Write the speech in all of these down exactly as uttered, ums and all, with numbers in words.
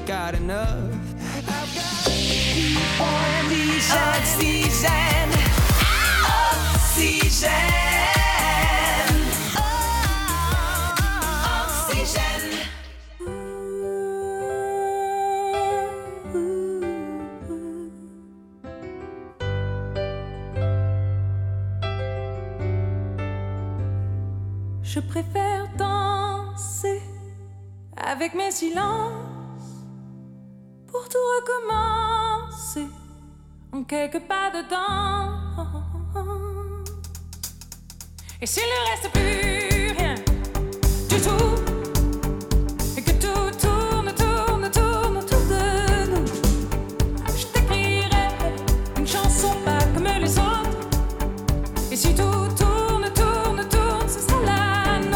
got enough. I've got oxygène, oxygène, oxygène. Je préfère danser avec mes silences pour tout recommencer en quelques pas dedans. Et s'il ne reste plus rien du tout, et que tout tourne, tourne, tourne autour de nous, je t'écrirai une chanson pas comme les autres. Et si tout tourne, tourne, tourne, ce sera la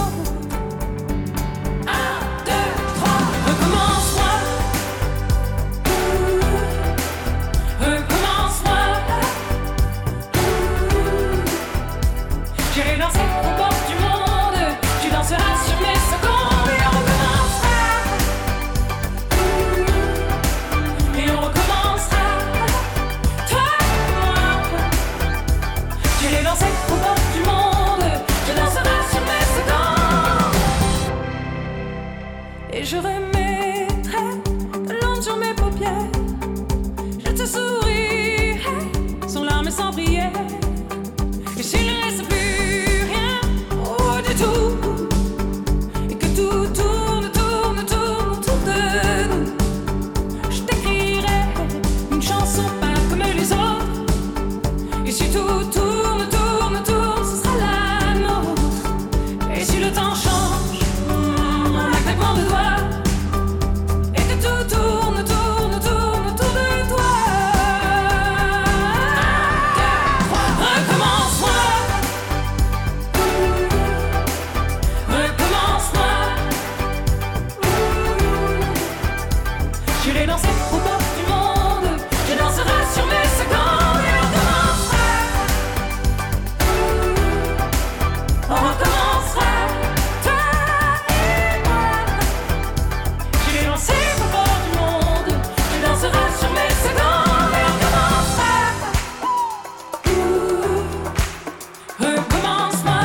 je remettrai de l'ombre sur mes paupières. Je te sourirai sans larmes et sans prière. Et s'il ne reste plus rien, oh du tout, et que tout tourne, tourne, tourne autour de nous, je t'écrirai une chanson pas comme les autres. Et si tout tourne, tourne, tourne, ce sera la nôtre. Et si le temps change, un claquement de doigts, tourne, tourne, tourne autour de toi. Recommence-moi, recommence-moi. J'irai danser au bord du monde, je danserai sur mes secondes et on recommencera. On recommencera, toi et moi. J'irai danser au bord du monde, je danserai sur mes secondes et on recommencera. Recommence-moi.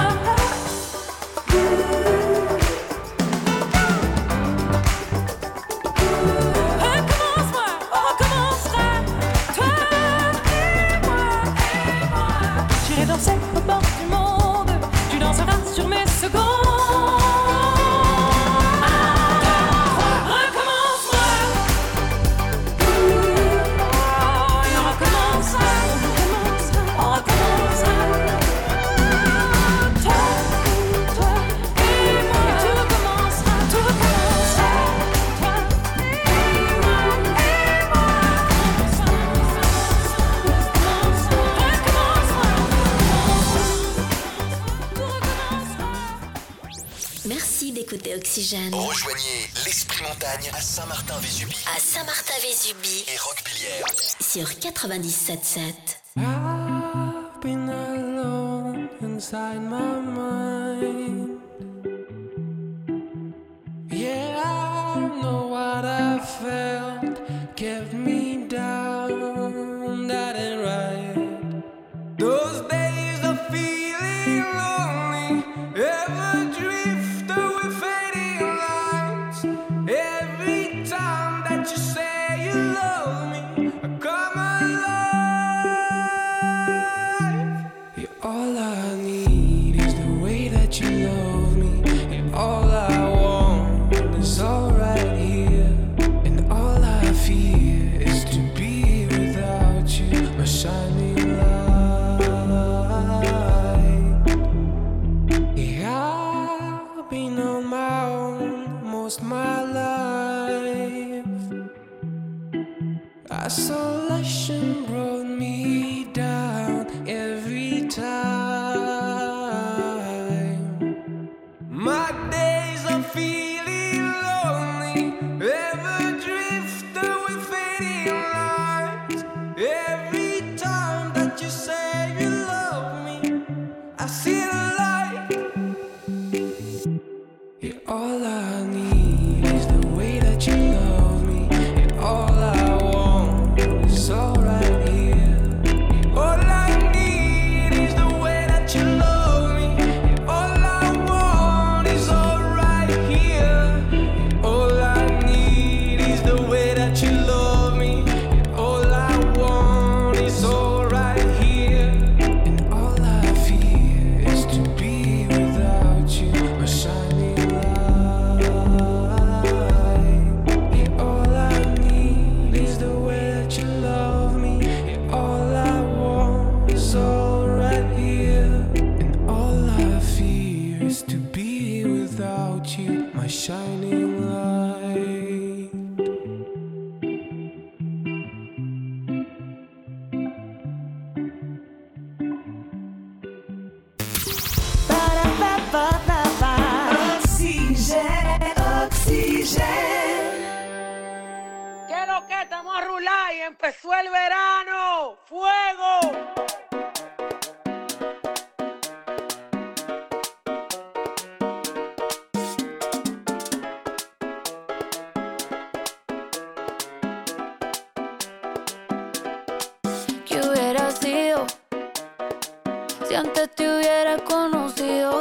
Recommence-moi, on recommencera. Toi et moi, et moi. J'irai danser au bord du monde, tu danseras sur mes secondes. D'écouter Oxygène. Rejoignez l'Esprit Montagne à Saint-Martin-Vésubie. À Saint-Martin-Vésubie. Et Roquebillière. Sur quatre-vingt-dix-sept sept. I've been alone inside my mind. Yeah, I know what I felt kept me down. That ain't right. Those days of feeling lonely ever drift away, fading lights. Every time that you say you love me, I come alive. Yeah, all I need is the way that you love me, and all I want is all right here, and all I fear is to be without you, my shining light. Been on my own most my life. Isolation brought me down every time. My days of feeling lonely ever drift away, fading lights. Every time that you say you love me, I see the light. All I need is the way that you love me, lo que estamos a rular y empezó el verano. ¡Fuego! ¿Qué hubiera sido si antes te hubiera conocido?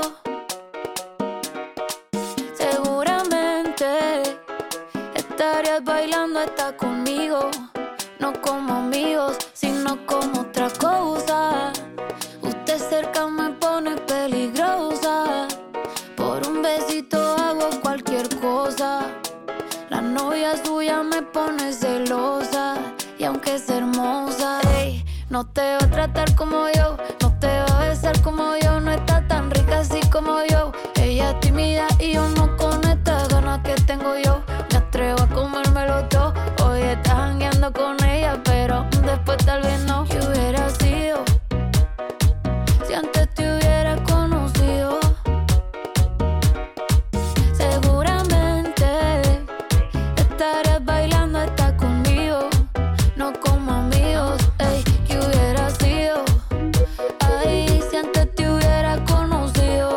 Seguramente estarías bailando hasta conmigo, no como amigos, sino como otra cosa. Usted cerca me pone peligrosa, por un besito hago cualquier cosa. La novia suya me pone celosa, y aunque es hermosa, ey, no te va a tratar como yo, no te va a besar como yo, no está tan rica así como yo. Ella es tímida y yo no con estas ganas que tengo yo. Me atrevo a comérmelo todo. Hoy estás jangueando con ella, pero después tal vez no. ¿Qué hubiera sido si antes te hubiera conocido? Seguramente estarías bailando hasta conmigo, no como amigos. Ey, ¿qué hubiera sido? Ay, si antes te hubiera conocido.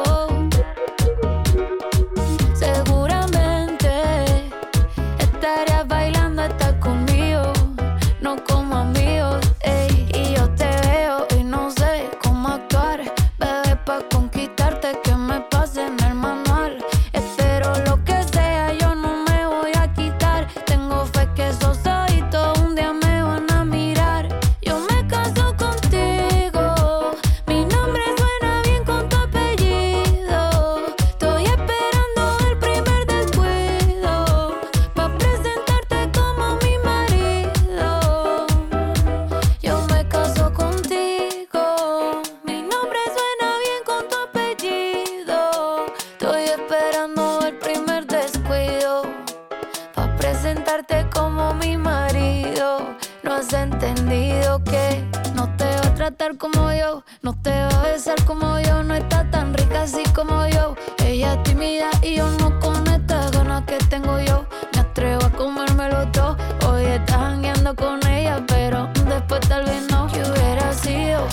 Seguramente estarías bailando hasta conmigo, no como amigos. Ey, y yo te veo y no sé cómo actuar, bebé, pa' conquistarte que me pase en el manual. Espero lo que sea, yo no me voy a quitar. Tengo fe que esos ojitos un día me van a mirar. Yo me caso contigo, mi nombre suena bien con tu apellido. Estoy esperando el primer descuido pa' presentarte como mi marido. Yo me caso contigo, mi nombre suena bien con tu apellido. Estoy esperando el primer descuido pa' presentarte como mi marido. No has entendido que no te va a tratar como yo, no te va a besar como yo, no está tan rica así como yo. Ella es tímida y yo no con estas ganas que tengo yo. Me atrevo a comérmelo todo. Hoy estás jangueando con ella, pero después tal vez no. ¿Qué hubiera sido?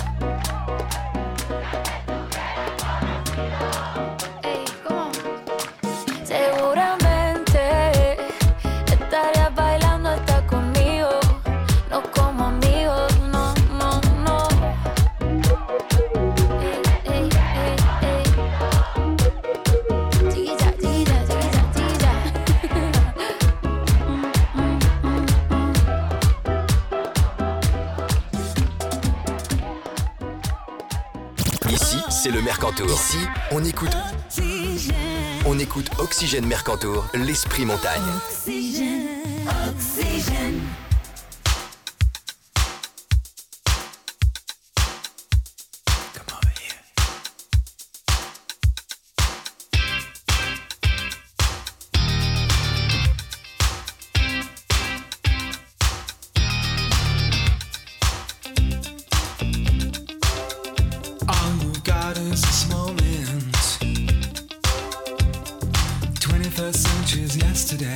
Ey, ¿cómo? Seguramente estarías bailando hasta conmigo, no como amigos, no, no, no. Ey, ey, ey, ey. Chiquilla, chiquilla, chiquilla, chiquilla. Mm, mm, mm, mm. Ici, c'est le Mercantour. Ici, on écoute. On écoute Oxygène Mercantour, l'esprit montagne. All you've got is this moment. twenty-first century's yesterday.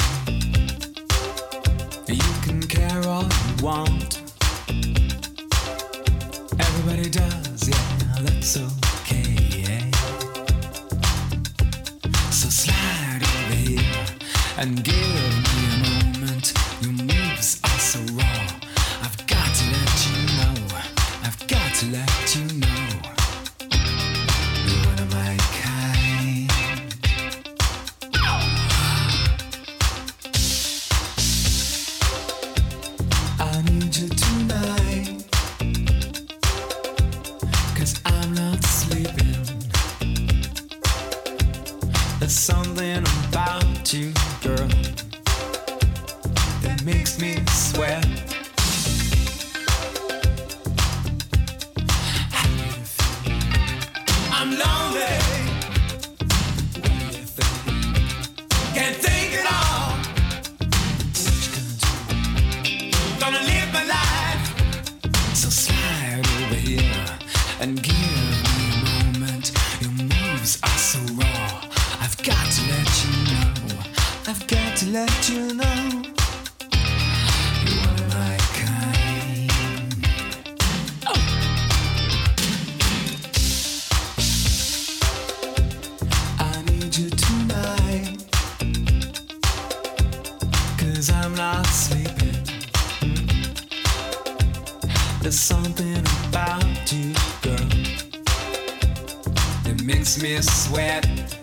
You can care all you want. Everybody does, yeah, that's okay. Yeah. So slide over here and give me a moment. Your moves are so raw. I've got to let you know. I've got to let you know. You're one of my kind. I need you tonight, 'cause I'm not sleeping. There's something about you, girl, that makes me sweat. How do you feel? I'm lonely. What do you think? Can't think at all. What you gonna do? Gonna live my life. So slide over here and give me a moment. Your moves are so raw. I've got to let you know. I've got to let you know. 'cause I'm not sleeping. There's something about you, girl, that makes me sweat.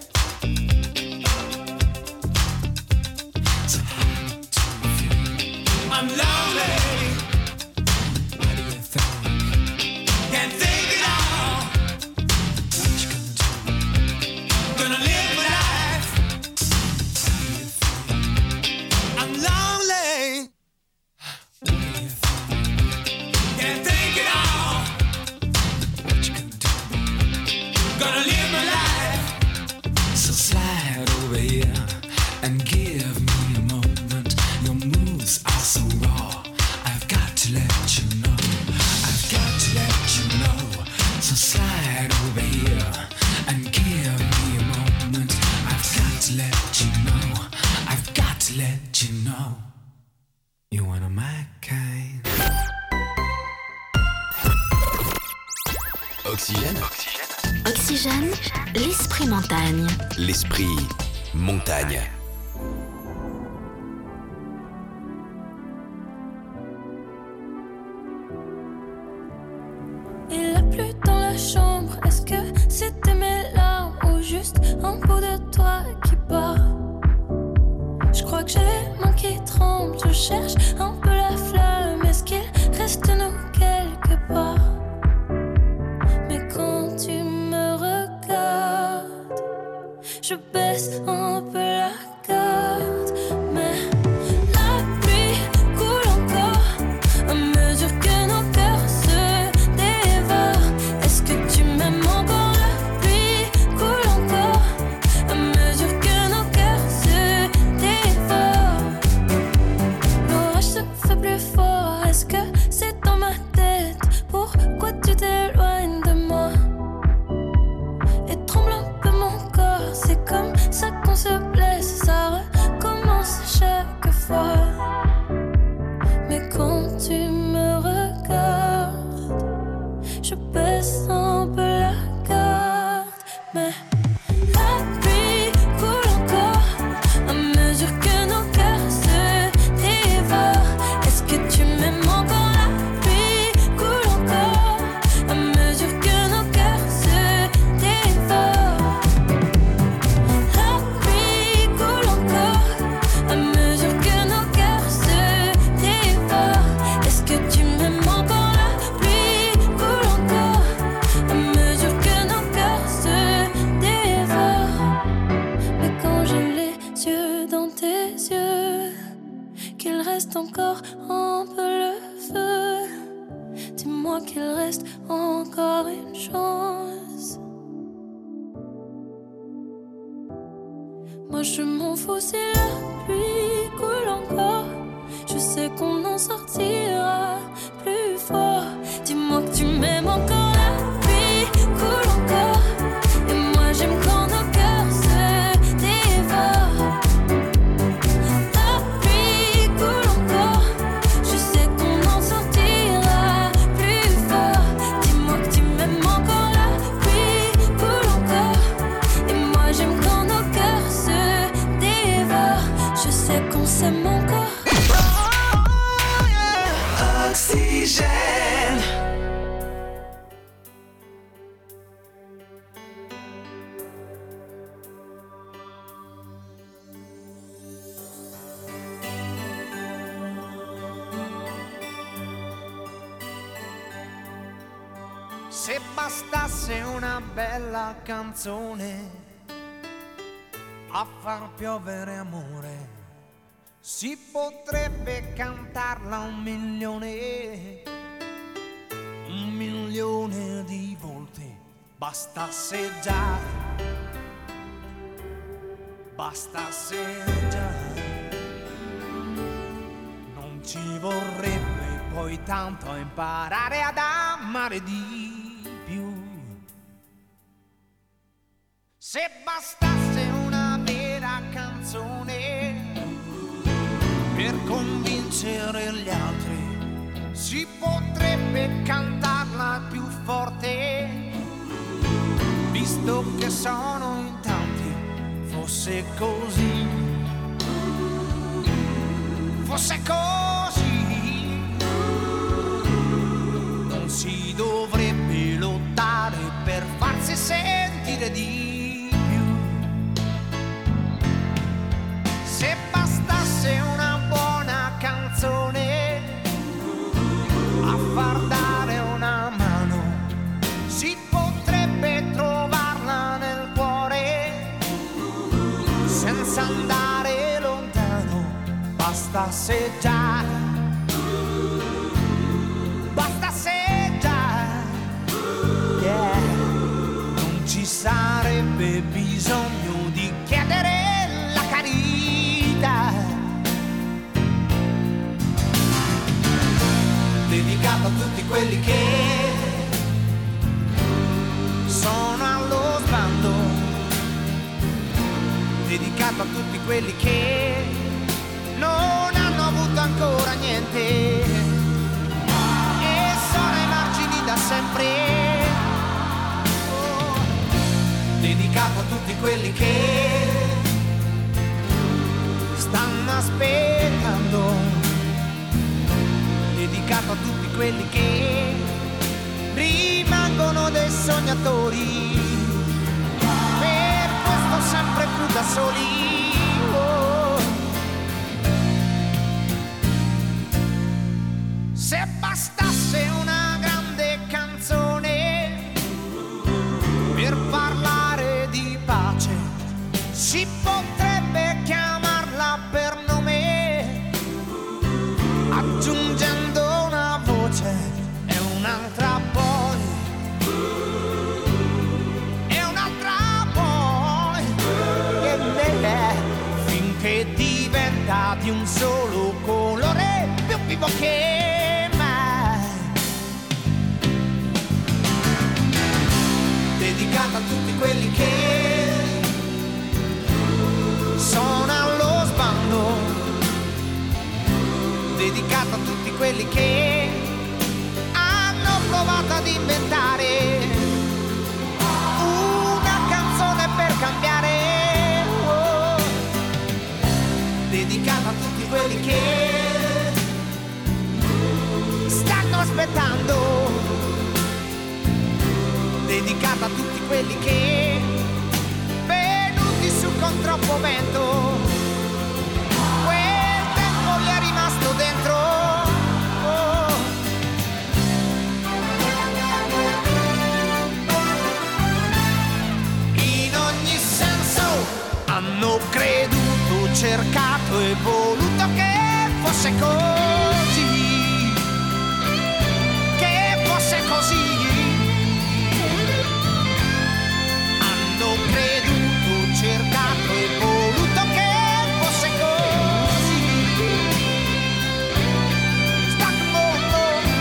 So how do you feel? I'm lonely. What do you think? Can't think it all. What you gonna do? Gonna live my life. How do you feel? I'm lonely. What do you think? Can't think it all. What you gonna do? Gonna live my life. So slide over here and give me a moment. Your moves are so raw. I've got to let you know. I've got to let you know. So slide over here and give me a moment. I've got to let you know. I've got to let you know. You one of my kind. Oxygène. Oxygène, l'esprit montagne. L'esprit montagne. Il a plu dans la chambre. Est-ce que c'était mes larmes ou juste un bout de toi qui bat? Je crois que j'ai les mains qui tremblent. Je cherche un peu la flamme. Est-ce qu'il reste nous quelque part? Mais quand tu me regardes, je baisse un peu la garde. Mais la pluie coule encore à mesure que nos cœurs se dévorent. Est-ce que tu m'aimes encore? La pluie coule encore à mesure que nos cœurs se dévorent. L'orage se fait plus fort. Est-ce que c'est dans ma tête? Pourquoi tu t'éloignes de moi? Et tremble un peu mon corps. C'est comme ça qu'on se blesse. Ça recommence chaque fois. Mais quand tu me regardes, je baisse un peu la garde. Mais la pluie coule encore à mesure que nos cœurs se dévorent. Est-ce que tu m'aimes encore? La pluie coule encore à mesure que nos cœurs se dévorent. La pluie coule encore à mesure que nos cœurs se dévorent. Est-ce que tu m'aimes encore? La pluie coule encore à mesure que nos cœurs se dévorent. Mais quand j'ai les yeux dans tes yeux, qu'il reste encore un peu le feu, dis-moi qu'il reste encore une chance. Moi je m'en fous si la pluie coule encore. Je sais qu'on en sortira plus fort. Dis-moi que tu m'aimes encore. La pluie coule encore. Et moi j'aime quand nos cœurs se dévorent. La pluie coule encore. Je sais qu'on en sortira plus fort. Dis-moi que tu m'aimes encore. La pluie coule encore. Et moi j'aime quand nos cœurs se dévorent. Je sais qu'on s'aime encore. Oxygène. Se bastasse una bella canzone a far piovere amore, si potrebbe cantarla un milione, un milione di volte. Bastasse già, bastasse già. Non ci vorrebbe poi tanto imparare ad amare di più. Se bastasse una vera canzone per convincere gli altri, si potrebbe cantarla più forte, visto che sono in tanti, fosse così, fosse così, non si dovrebbe lottare per farsi sentire di più. Se bastasse una buona canzone a far dare una mano, si potrebbe trovarla nel cuore senza andare lontano. Bastasse già, bastasse già, yeah. Non ci sarebbe bisogno di chiedere la carità, dedicato a tutti quelli che sono allo sbando, dedicato a tutti quelli che non hanno avuto ancora niente e sono ai margini da sempre. Oh, dedicato a tutti quelli che stanno aspettando, dedicato a tutti quelli che rimangono dei sognatori, per questo sempre più da soli. Oh. Se bastasse una grande canzone per parlare di pace, si potrebbe chiamarla per nome, aggiungendo una voce e un'altra poi, e un'altra poi, e yeah, finché diventa di un solo colore, più vivo che mai. Dedicata a tutti quelli che sono allo sbando, dedicato a tutti quelli che hanno provato ad inventare una canzone per cambiare. Oh. Dedicato a tutti quelli che stanno aspettando, dedicato a tutti quelli che venuti su con troppo vento, quel tempo gli è rimasto dentro. Oh. In ogni senso hanno creduto, cercato e voluto che fosse così, che fosse così. Hanno creduto, cercato e voluto che fosse così. Sta il mondo.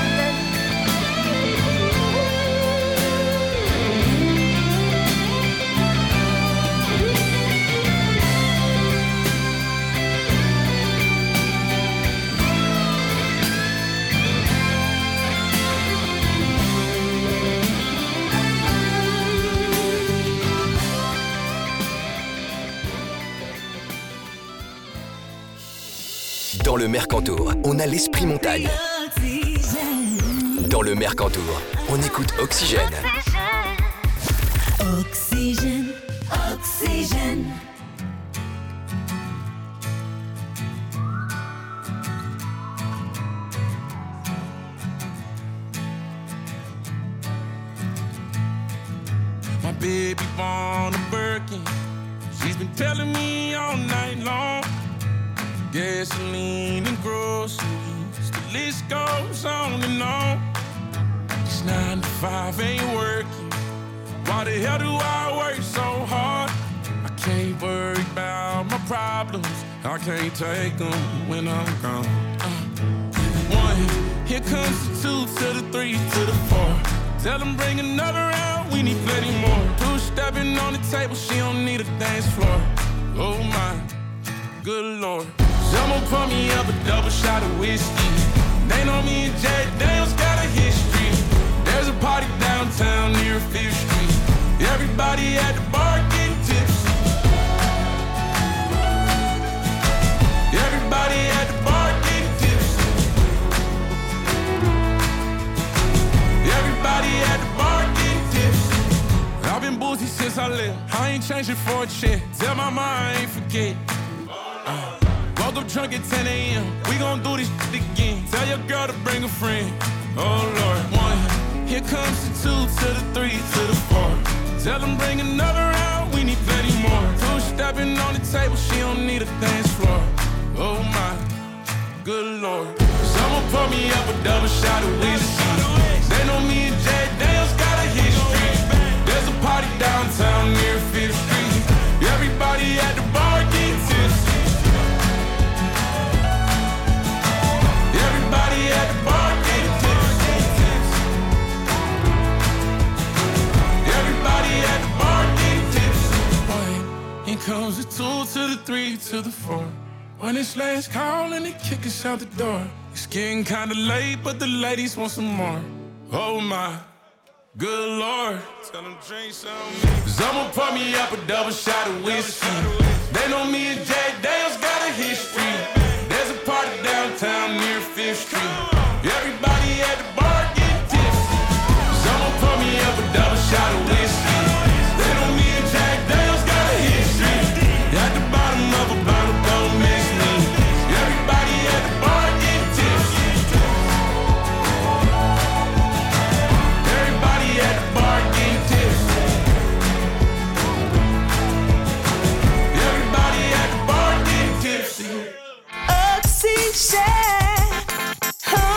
Dans le Mercantour, on a l'esprit montagne. Dans le Mercantour, on écoute Oxygène. Oxygène, oxygène. My baby born a Birkin. She's been telling me all night long. Gasoline and groceries, the list goes on and on. This nine to five ain't working. Why the hell do I work so hard? I can't worry about my problems. I can't take them when I'm gone. Uh, one, here comes the two to the three to the four. Tell them bring another round, we need plenty more. Two stepping on the table, she don't need a dance floor. Oh my, good Lord. Someone pour me up a double shot of whiskey. They know me and Jack Daniels got a history. There's a party downtown near Fifth Street. Everybody at the bar getting tipsy. Everybody at the bar getting live. I ain't changing for a check. Tell my mom I ain't forget. Uh, woke up drunk at ten a.m. We gon' do this shit again. Tell your girl to bring a friend. Oh Lord, one. Here comes the two to the three to the four. Tell them bring another round. We need plenty more. Two stepping on the table. She don't need a dance floor. Oh my, good Lord. Someone pour me up a double shot of whiskey. They know me and Jack Daniels got a history. There's a party downtown near Fifth Street. Everybody at the bar getting tipsy. Everybody at the bar getting tipsy. Everybody at the bar getting tipsy. Boy, here comes the two to the three to the four. When it's last call and they kick us out the door. It's getting kinda late, but the ladies want some more. Oh my, good Lord. Tell them drink some. Cause I'ma pour me up a double shot of whiskey. They know me and Jack Daniels got a history. There's a party downtown near Fifth Street. Everybody at the bar getting tipsy. Cause I'ma pour me up a double shot of whiskey. They know me and Jack Daniels got a history. At the bottom of a bottle, don't miss me. Everybody at the bar getting tipsy. Everybody at the bar getting tipsy. Everybody at the bar getting tipsy. Oxygène. Oh.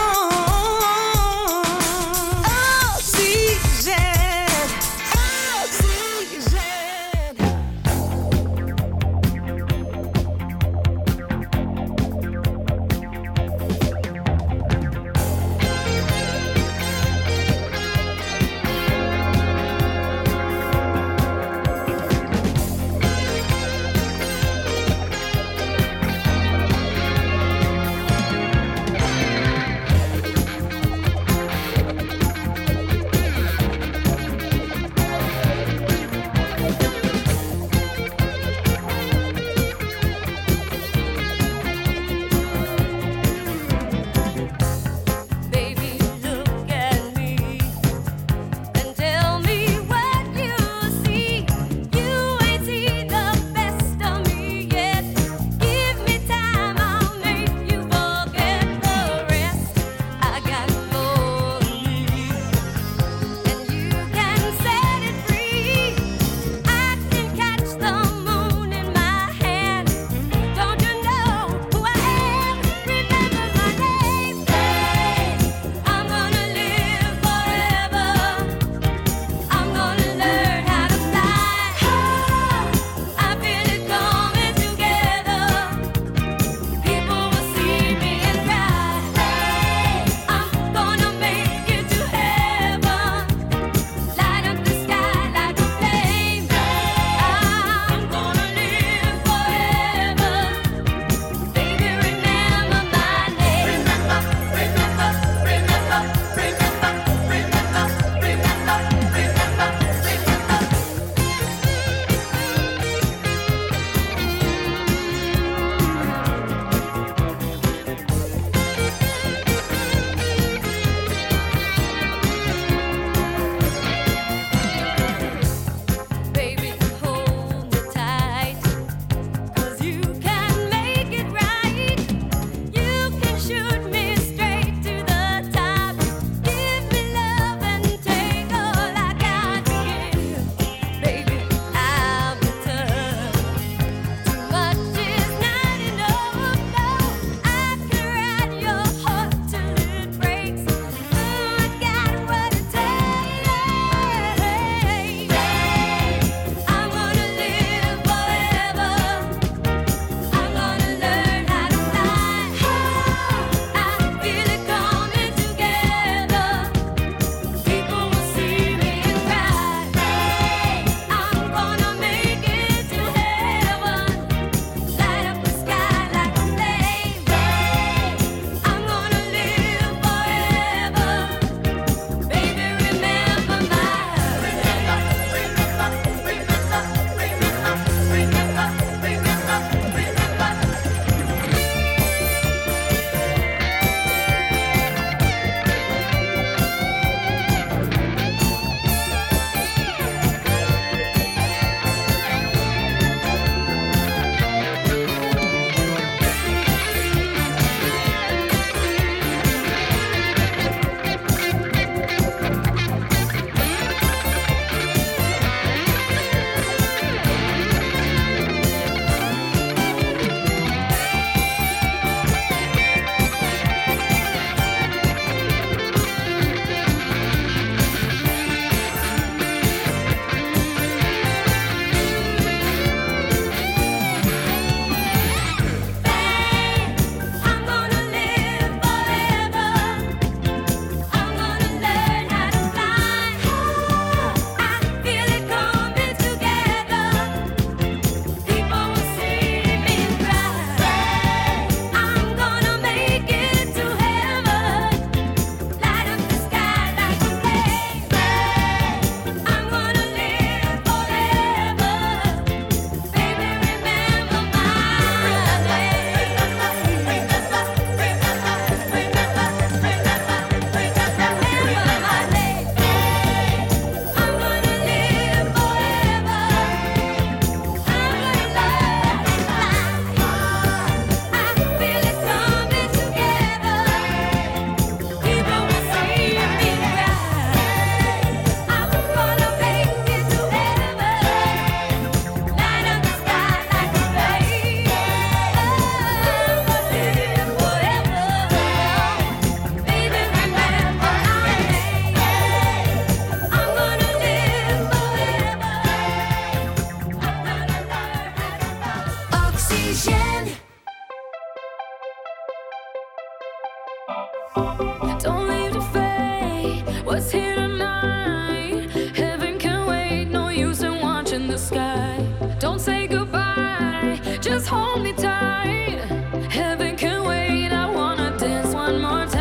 Don't leave to fate what's here tonight. Heaven can wait, no use in watching the sky. Don't say goodbye, just hold me tight. Heaven can wait, I wanna dance one more time.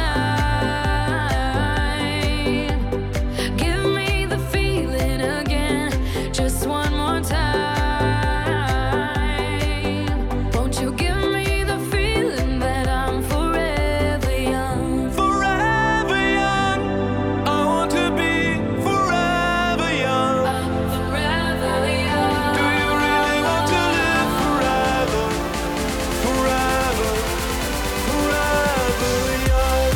Give me the feeling again, just one more time. Won't you give me the feeling that I'm forever young? Forever young. I want to be forever young. I'm forever young. Do you really want to live forever? Forever, forever young.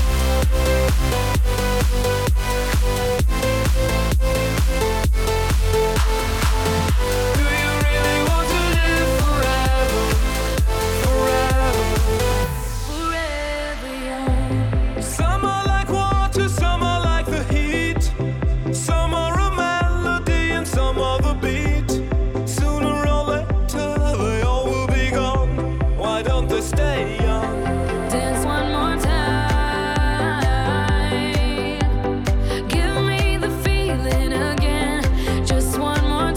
Do you really want to live forever? Forever. Forever young. Some are like water, some are like the heat. Some are a melody and some are the beat. Sooner or later they all will be gone. Why don't they stay young? Dance one more time. Give me the feeling again, just one more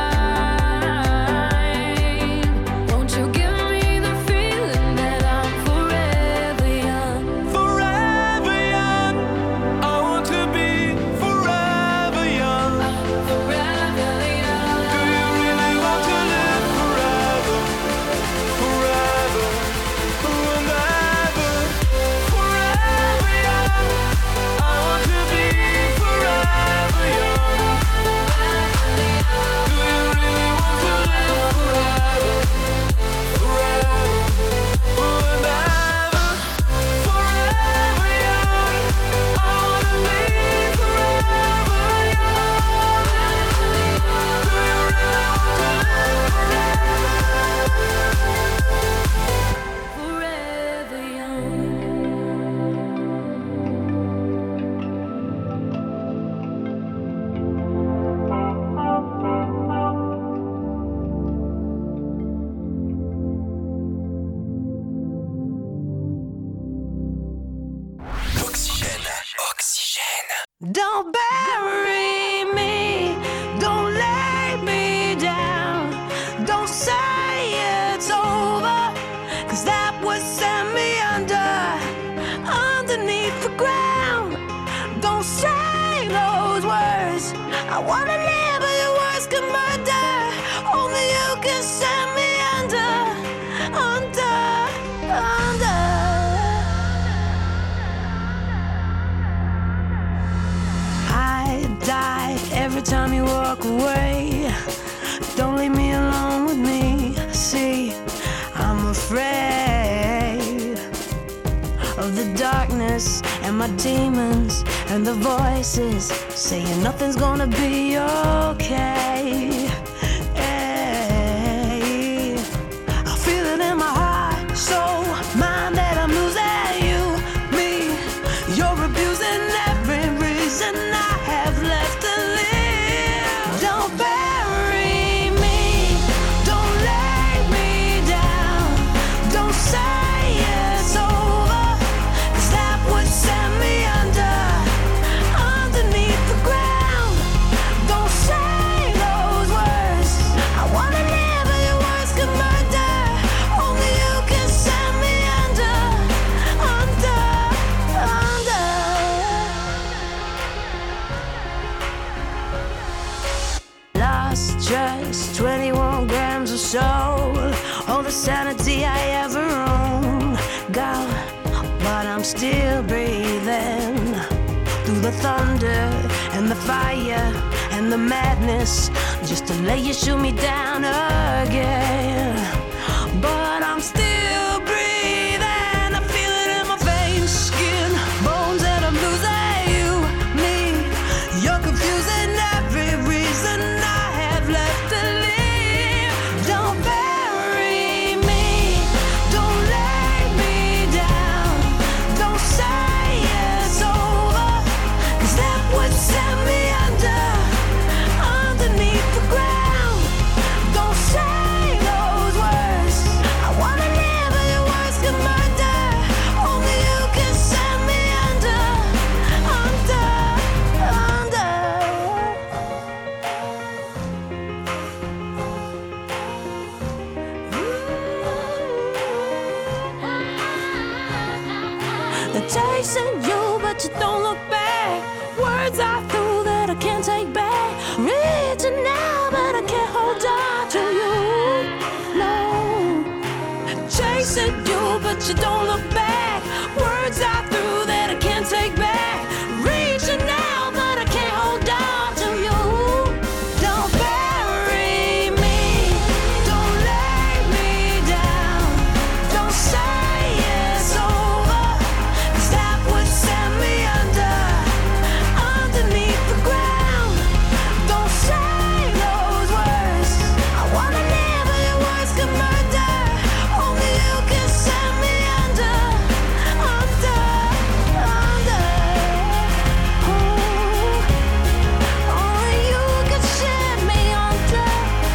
time. Won't you give me the feeling that I'm forever young? Forever young. I want to be forever young. Forever young. Do you really want to live forever? Forever and ever. Forever young. I want to be forever young. Do you really want to live forever? Forever and ever. Forever young. I want to be forever young. Do you really want to live Forever young. Oxygène. Oxygène. Don't bury me, don't lay me down, don't say it's over, cause that would send me under, underneath the ground. Don't say those words, I wanna live but your words can murder, only you can send me under, under, under. I die every time you walk away. Don't leave me alone with me. See, I'm afraid of the darkness and my demons and the voices saying nothing's gonna be okay. Hey, I feel it in my heart, soul, mind that I'm losing you, me. You're abusing every reason I have left to live. Don't bury me, don't lay me down, don't say it's over, cause that would send me under, underneath the ground. Don't say those words, I wanna live but your words can murder, only you can send me under, under, under. Lost just twenty-one grams of soul, all the sanity I ever owned, gone, but I'm still breathing through the thunder and the fire and the madness, just to let you shoot me down again. But I'm still breathing, I feel it in my veins, skin, bones, and I'm losing you, me. You're confusing every reason I have left to live. Don't bury me, don't lay me down, don't say it's over, cause that would send me under, underneath the ground. Don't say those words, I wanna live Chasing you, but you don't look back. Words I threw that I can't take back. Reaching now, but I can't hold on to you. No. Chasing you, but you don't look back. Words I threw that I can't take back. Reaching now, but I can't hold on to you. Don't bury me. Don't lay me down. Don't say it's over, 'cause that would send me under, underneath the ground. Don't say those words. I wanna live, but your words could murder. Only you can send me under, under, under. Oh, only you can send me under,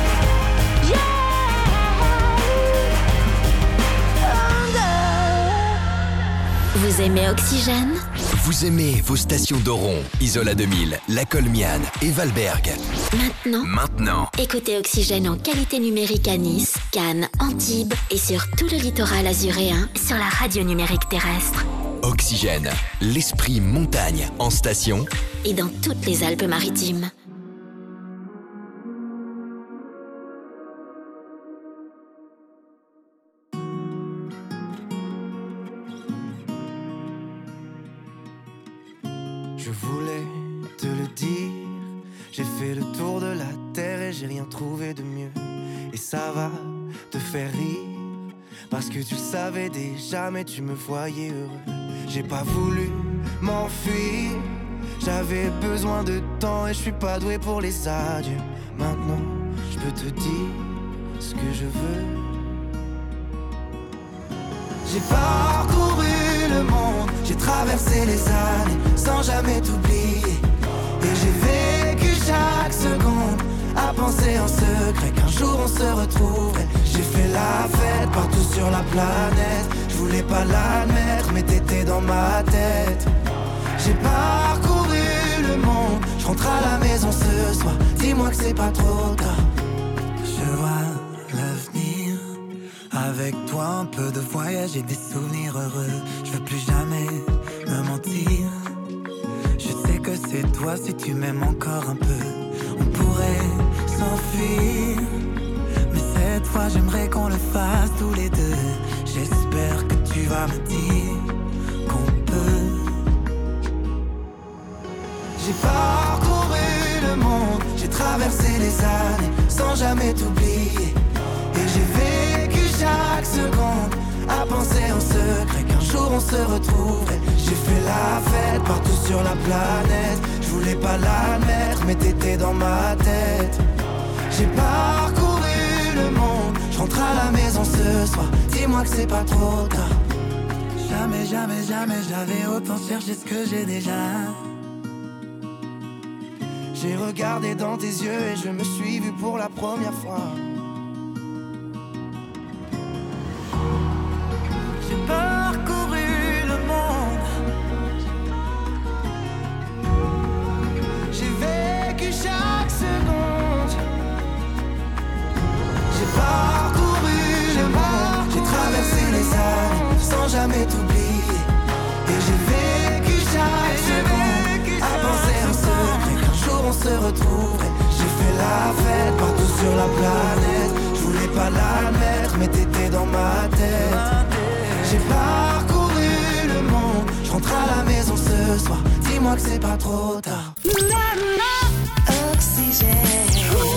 yeah, under. Vous aimez Oxygène? Vous aimez vos stations d'Oron, Isola deux mille, La Colmiane et Valberg. Maintenant, Maintenant, écoutez Oxygène en qualité numérique à Nice, Cannes, Antibes et sur tout le littoral azuréen sur la radio numérique terrestre Oxygène, l'esprit montagne en station et dans toutes les Alpes-Maritimes. Je voulais te le dire, j'ai fait le tour de la terre et j'ai rien trouvé de mieux. Et ça va te faire rire, parce que tu le savais déjà mais tu me voyais heureux. J'ai pas voulu m'enfuir, j'avais besoin de temps et je suis pas doué pour les adieux. Maintenant je peux te dire ce que je veux. J'ai parcouru le monde, j'ai traversé les années sans jamais t'oublier. Et j'ai vécu chaque seconde à penser en secret qu'un jour on se retrouverait. J'ai fait la fête partout sur la planète, je voulais pas l'admettre mais t'étais dans ma tête. J'ai parcouru le monde, je rentre à la maison ce soir, dis-moi que c'est pas trop tard. Je vois l'avenir, avec toi un peu de voyage et des souvenirs heureux. Je veux plus jamais me mentir, je sais que c'est toi si tu m'aimes encore un peu. On pourrait s'enfuir, mais cette fois j'aimerais qu'on le fasse tous les deux. J'espère que tu vas me dire qu'on peut. J'ai parcouru le monde, j'ai traversé les années sans jamais t'oublier. Et j'ai vécu chaque seconde à penser en secret qu'un jour on se retrouverait. J'ai fait la fête partout sur la planète, je voulais pas l'admettre mais t'étais dans ma tête. J'ai parcouru le monde, je rentre à la maison ce soir, dis-moi que c'est pas trop tard. Jamais, jamais, jamais j'avais autant cherché ce que j'ai déjà. J'ai regardé dans tes yeux et je me suis vu pour la première fois. J'ai parcouru le monde, j'ai vécu chaque seconde. J'ai parcouru le monde, j'ai traversé les années sans jamais t'oublier. Et j'ai vécu chaque seconde à penser en secret qu'un jour on se retrouverait. J'ai fait la fête partout sur la planète, je voulais pas l'admettre mais t'étais dans ma tête. J'ai parcouru le monde, je rentre à la maison ce soir, dis-moi que c'est pas trop tard. Oxygène.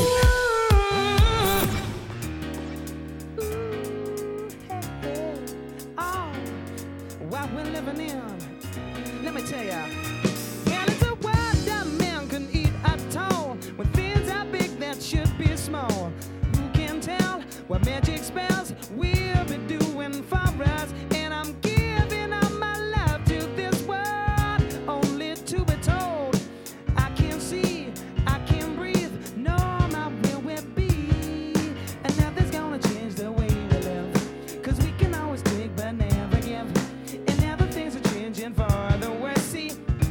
What we're living in, let me tell ya. And it's a world that man can eat at all, when things are big that should be small. Who can tell what magic spells we'll be doing for us? And I'm giving all my love to this world, only to be told I can't see, I can't breathe, no, my will will be. And nothing's gonna change the way we live, 'cause we can always take but never give. And now the things are changing for the worse. See,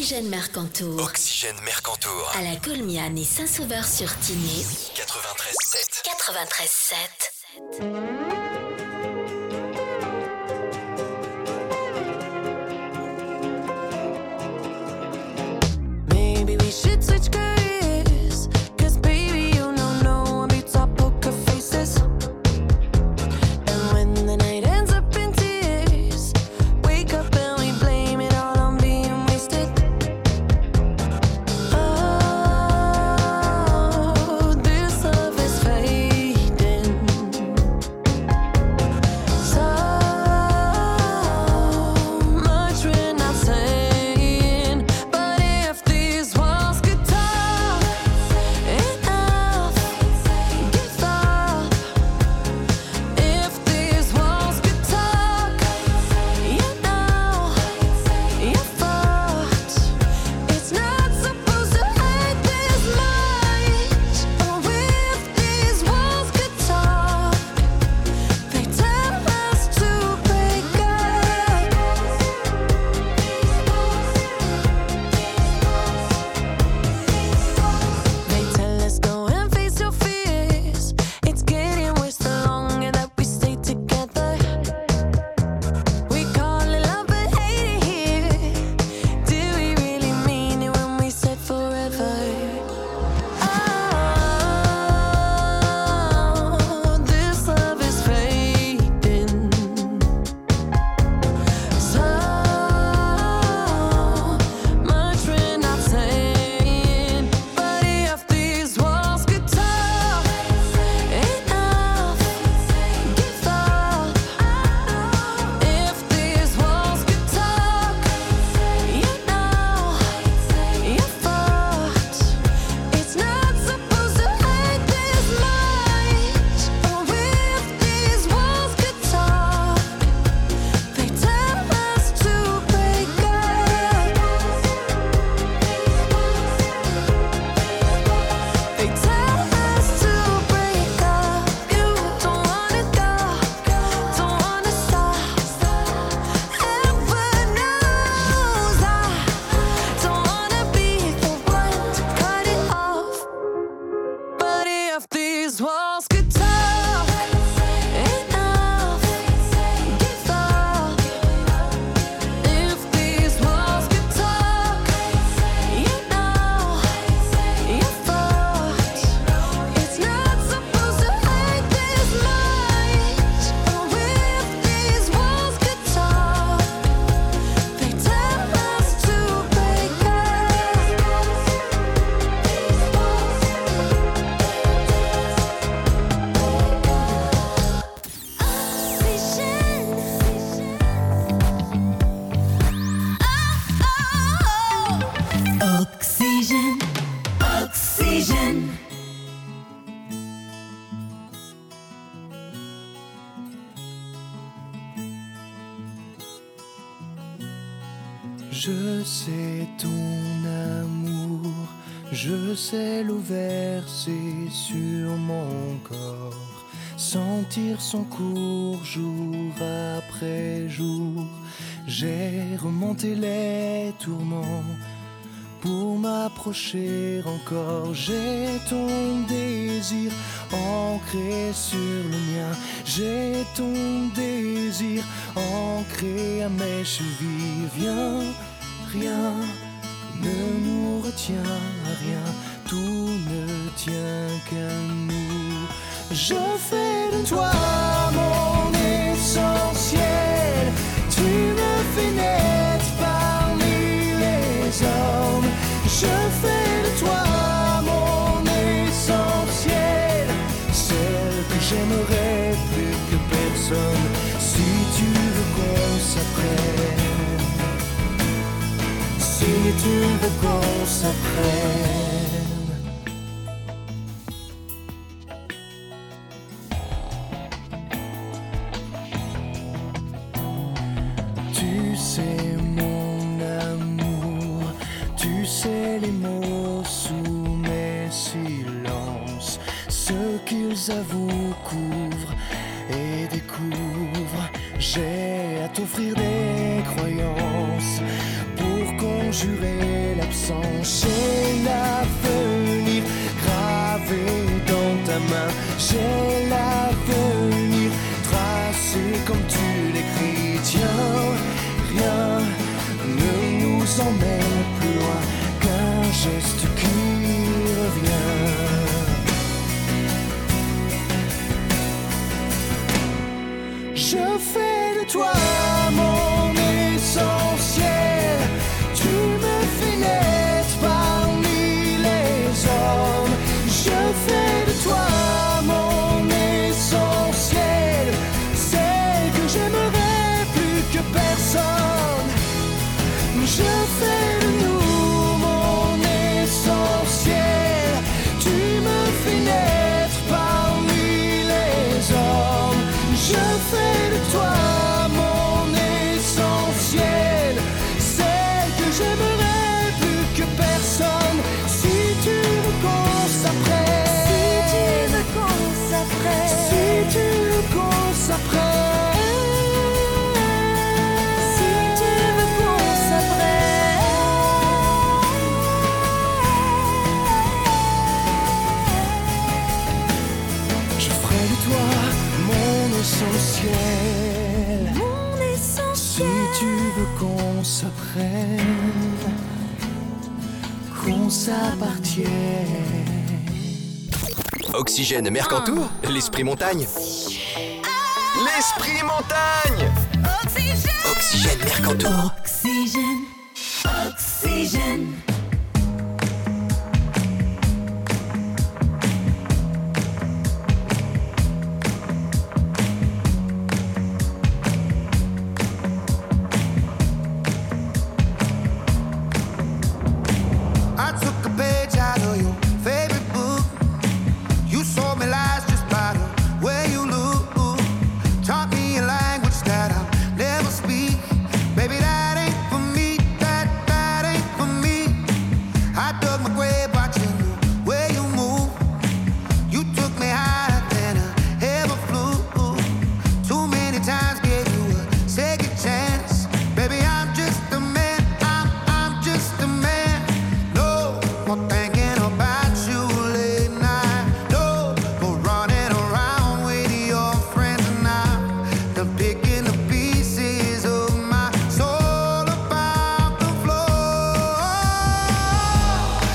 Oxygène Mercantour. Oxygène Mercantour. À la Colmiane et Saint-Sauveur-sur-Tinée. quatre-vingt-treize sept. quatre-vingt-treize sept. Maybe we should switch careers, 'cause baby you know no one beats our poker faces. And when the night ends up in tears, wake up and we blame it all on being wasted. Oh, this love is fading. So much we're not saying, but if these walls could talk, enough, give up. If these walls could talk, you know, you're fucked. It's not supposed to hurt this much. Oh, if these walls could talk, they tell us to break up. They tell us go and face your fears. It's getting worse the longer that we stay together. We call it love but hate it here. Do we really mean it when we said forever? Oh, this love is fading. So much we're not saying, but if these walls could talk, enough, give up. If these walls could talk, you know, you're fucked. It's not supposed to hurt this much. Oh, if these walls could talk, they tell us to break up. They tell us to break up. You don't wanna go, don't wanna stop. Heaven knows I don't wanna be the one to cut it off. But if these walls could talk, enough, give up. If these walls could talk, you know, you're fucked. It's not supposed to hurt this much. Oh, if these walls could talk, they tell us to break up. Oxygène. Oxygène. Je sais ton amour, je sais l'eau versée sur mon corps, sentir son cours jour après jour. J'ai remonté les tourments pour m'approcher encore. J'ai ton désir ancré sur le mien. J'ai ton désir ancré à mes chevilles. Viens, rien ne nous retient à rien. Tout ne tient qu'à nous. Je fais de toi mon essentiel. Tu me fais naître parmi les hommes. Je fais de toi mon essentiel, celle que j'aimerais plus que personne. Si tu veux qu'on s'apprenne, si tu veux qu'on s'apprenne. Tu sais mon amour, tu sais les mots sous mes silences, ce qu'ils avouent, couvrent et découvrent. J'ai à t'offrir des croyances pour conjurer sang, j'ai l'avenir gravé dans ta main, j'ai l'avenir tracé comme tu l'écris. Tiens, rien ne nous emmène plus loin qu'un geste qui revient. Je fais de toi mon essentiel, tu me fais naître parmi les hommes. Je fais de toi mon essentiel, celle que j'aimerais plus que personne. Je fais de nous mon essentiel, tu me fais naître parmi les hommes. Je fais de toi mon essentiel, celle que j'aimerais plus que personne. Si tu veux qu'on s'apprête, si tu veux qu'on s'apprête, si tu veux qu'on s'apprête, si tu veux qu'on s'apprête, je ferai de toi mon essentiel, mon essentiel. Si tu veux qu'on s'apprenne, qu'on s'appartienne. Oxygène Mercantour, l'esprit montagne. L'esprit montagne. Oxygène. Oxygène Mercantour. Oxygène. Oxygène. I took a page out of your favorite book. You sold me lies just by the way you look. Taught me a language that I'll never speak. Baby, that ain't for me, that, that ain't for me. I dug my grave watching the way you move. You took me higher than I ever flew. Too many times gave you a second chance. Baby, I'm just a man, I'm, I'm just a man. No more thinking about you late night. No more running around with your friends now. They're picking the pieces of my soul about the floor.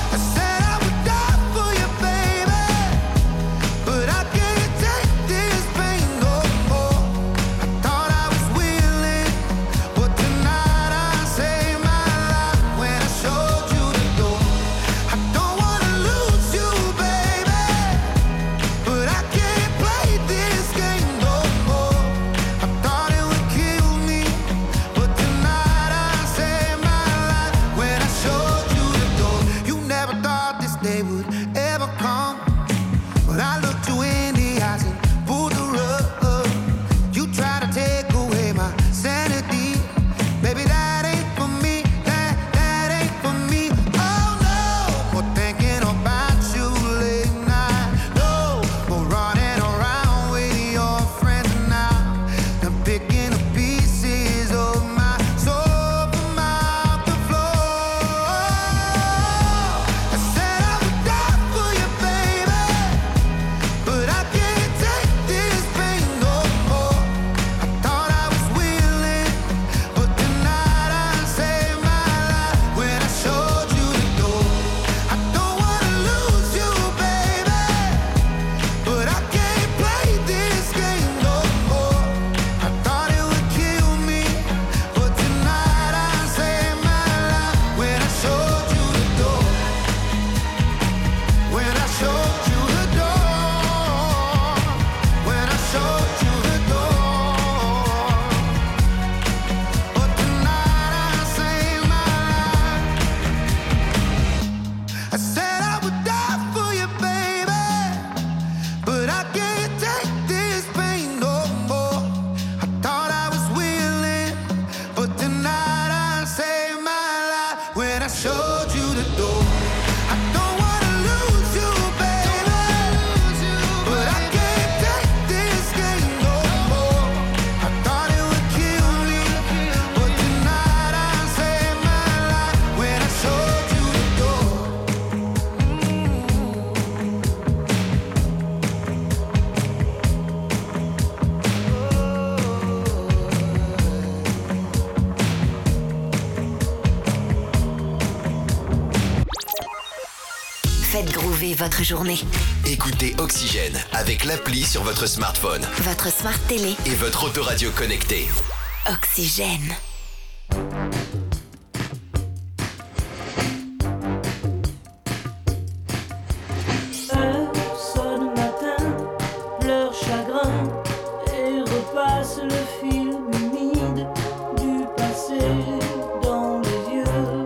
Faites groover votre journée. Écoutez Oxygène avec l'appli sur votre smartphone. Votre smart télé. Et votre autoradio connecté. Oxygène. Elle sonne matin, pleure chagrin et repasse le film humide du passé dans les yeux.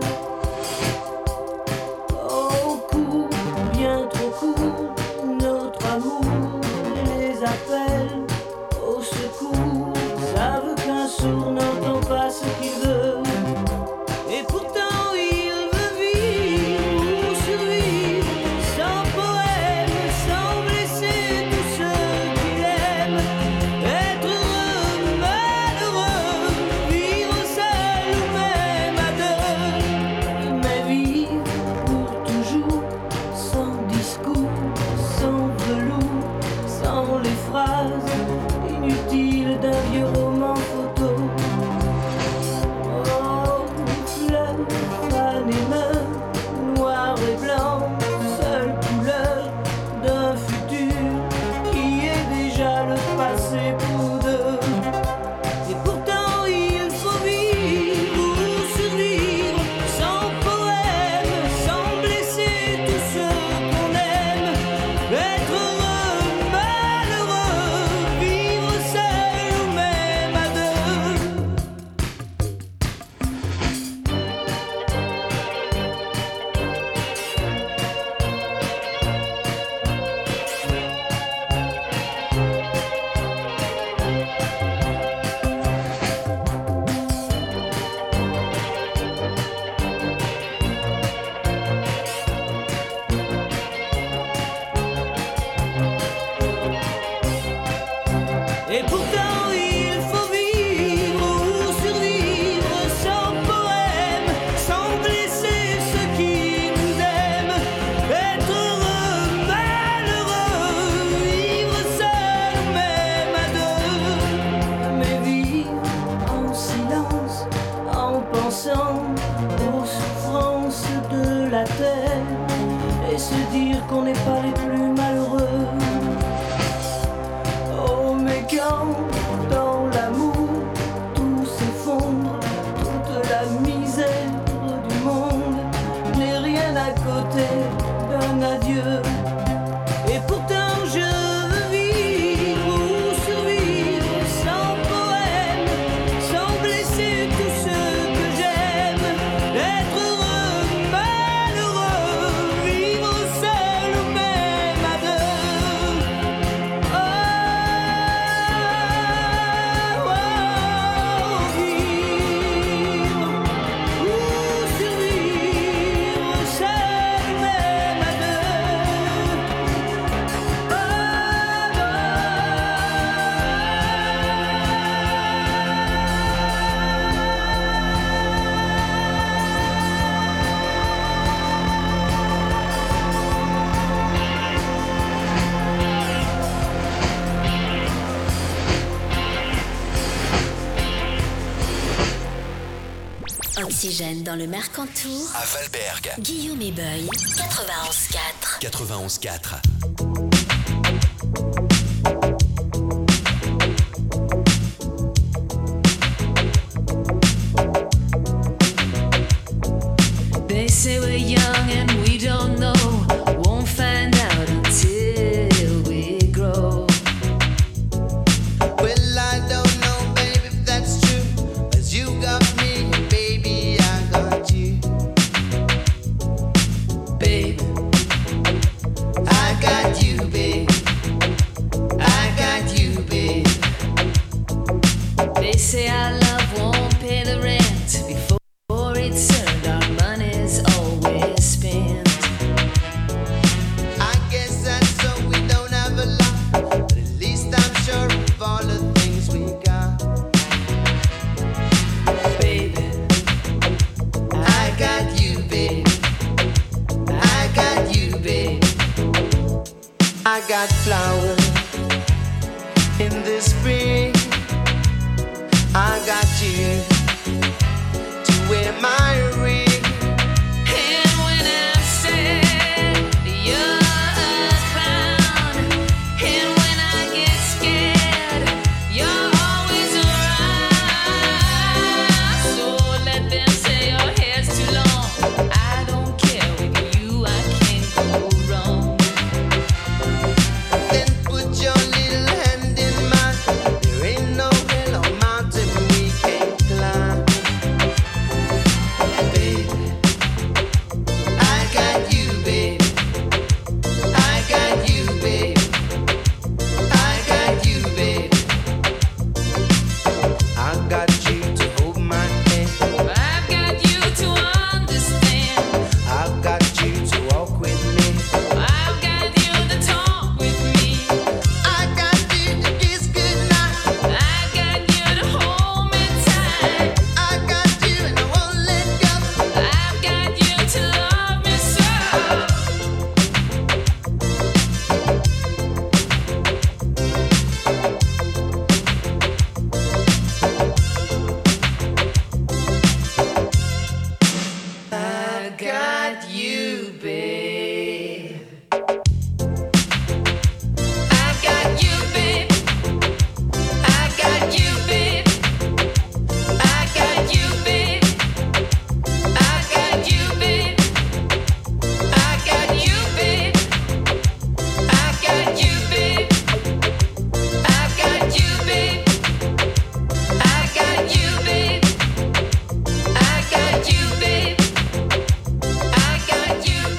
Au court, bien trop court, notre amour les appelle au secours. Savent qu'un sourd n'entend pas ce qu'il veut. Et pourtant il veut vivre ou survivre sans poème, sans blesser tous ceux qu'il aime. Être heureux, malheureux, vivre seul ou même à deux. Mais vivre pour toujours, sans discours, sans velours, sans les phrases inutiles d'un vieux roman photo. Oh, fleurs, fan et meurt, noir et blanc, seule couleur d'un futur qui est déjà le passé pour deux. Et pourtant il faut vivre ou survivre sans poème, sans blesser tous ceux qu'on aime. Être heureux, malheureux, vivre seul ou même à deux. Et pourtant il faut vivre ou survivre sans poème, sans blesser ceux qui nous aiment. Être heureux, malheureux, vivre seul ou même à deux. Mais vivre en silence, en pensant aux souffrances de la terre, et se dire qu'on n'est pas les plus malheureux. Oh, mais quand dans l'amour tout s'effondre, toute la misère du monde n'est rien à côté d'un adieu. Et pourtant je veux vivre ou survivre sans poème, sans blesser tous ceux que j'aime. Être heureux, malheureux, vivre seul ou même à deux. Oh, oh, vivre ou survivre seul ou même à deux. Oh, Oxygène dans le Mercantour. À Valberg. Guillaume et Boy, quatre-vingt-onze quatre. quatre-vingt-onze quatre. They say we're young and we don't know. Won't find out until we grow. Well, I don't know, baby, if that's true. 'Cause you got me, baby, I got you. Babe, I got you, babe. I got you, babe. they say our love won't pay the rent before it's earned. Our money's always spent. I guess that's so we don't have a lot. But at least I'm sure of all the things we got. Baby, I got you, babe. I got you, babe. I got flowers in the spring. I got you to wear my ring.